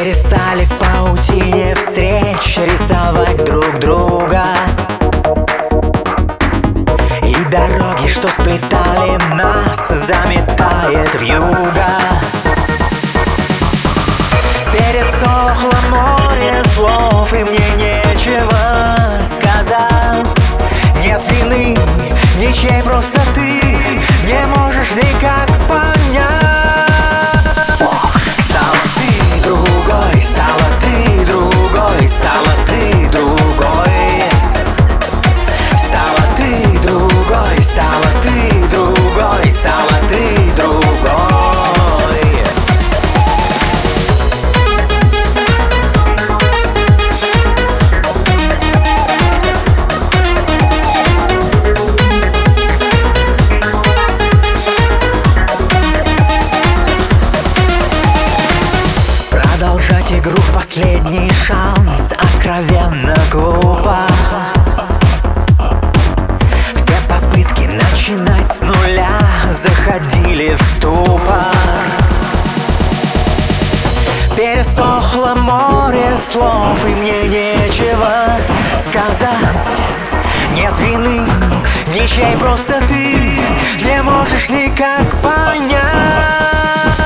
Перестали в паутине встреч рисовать друг друга, и дороги, что сплетали нас, заметает вьюга. Пересохло море слов, и мне нечего сказать. Нет вины ничьей, просто ты не можешь никак понять. Стала ты другой, стала ты другой, стала ты другой. Стала ты другой, стала ты другой, стала ты другой. Продолжать игру в последний шанс откровенно глупо. Все попытки начинать с нуля заходили в ступор. Пересохло море слов, и мне нечего сказать. Нет вины ничьей, просто ты не можешь никак понять.